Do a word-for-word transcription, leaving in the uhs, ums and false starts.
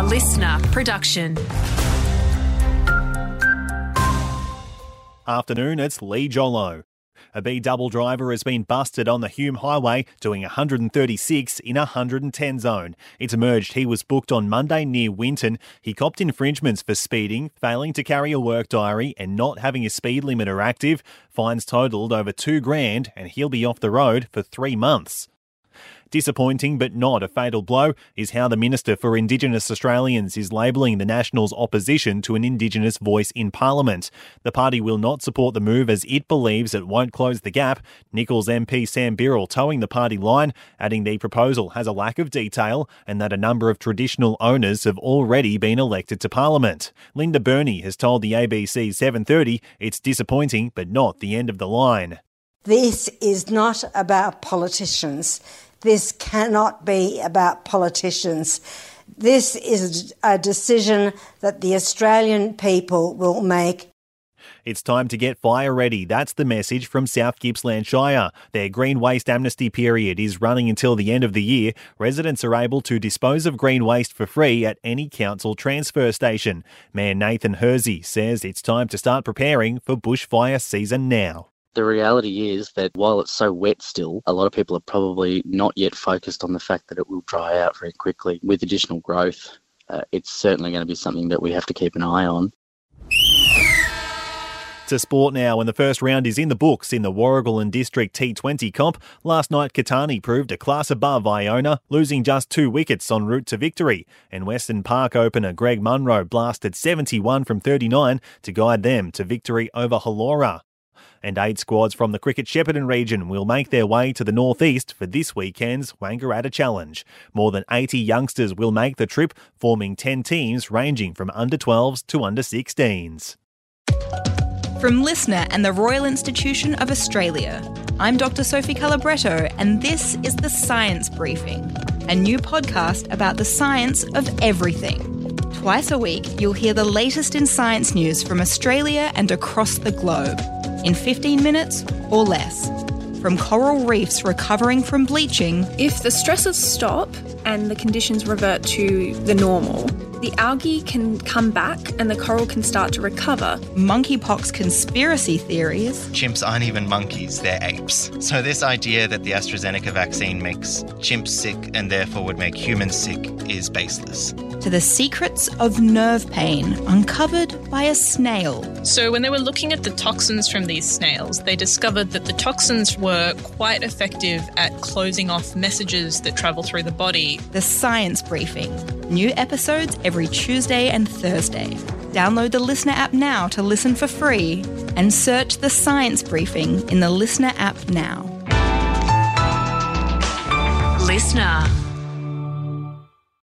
listener production. Afternoon, it's Lee Jollo. A B-double driver has been busted on the Hume Highway doing one hundred thirty-six in a one hundred ten zone. It's emerged he was booked on Monday near Winton. He copped infringements for speeding, failing to carry a work diary and not having a speed limiter active. Fines totalled over two grand and he'll be off the road for three months. Disappointing but not a fatal blow is how the Minister for Indigenous Australians is labelling the Nationals' opposition to an Indigenous voice in Parliament. The party will not support the move as it believes it won't close the gap. Nichols M P Sam Birrell towing the party line, adding the proposal has a lack of detail and that a number of traditional owners have already been elected to Parliament. Linda Burney has told the A B C seven thirty it's disappointing but not the end of the line. This is not about politicians. This cannot be about politicians. This is a decision that the Australian people will make. It's time to get fire ready. That's the message from South Gippsland Shire. Their green waste amnesty period is running until the end of the year. Residents are able to dispose of green waste for free at any council transfer station. Mayor Nathan Hersey says it's time to start preparing for bushfire season now. The reality is that while it's so wet still, a lot of people are probably not yet focused on the fact that it will dry out very quickly. With additional growth, uh, it's certainly going to be something that we have to keep an eye on. To sport now, when the first round is in the books in the Warrigal and District T twenty comp. Last night, Catani proved a class above Iona, losing just two wickets en route to victory. And Western Park opener Greg Munro blasted seventy-one from thirty-nine to guide them to victory over Hallora. And eight squads from the Cricket Shepparton region will make their way to the northeast for this weekend's Wangaratta Challenge. More than eighty youngsters will make the trip, forming ten teams ranging from under twelves to under sixteens. From Listener and the Royal Institution of Australia, I'm Doctor Sophie Calabretto, and this is The Science Briefing, a new podcast about the science of everything. Twice a week, you'll hear the latest in science news from Australia and across the globe, in fifteen minutes or less. From coral reefs recovering from bleaching. If the stresses stop and the conditions revert to the normal, the algae can come back and the coral can start to recover. Monkeypox conspiracy theories. Chimps aren't even monkeys, they're apes. So this idea that the AstraZeneca vaccine makes chimps sick and therefore would make humans sick is baseless. To the secrets of nerve pain uncovered by a snail. So when they were looking at the toxins from these snails, they discovered that the toxins were quite effective at closing off messages that travel through the body. The Science Briefing. New episodes every Tuesday and Thursday. Download the Listener app now to listen for free and search The Science Briefing in the Listener app now. Listener.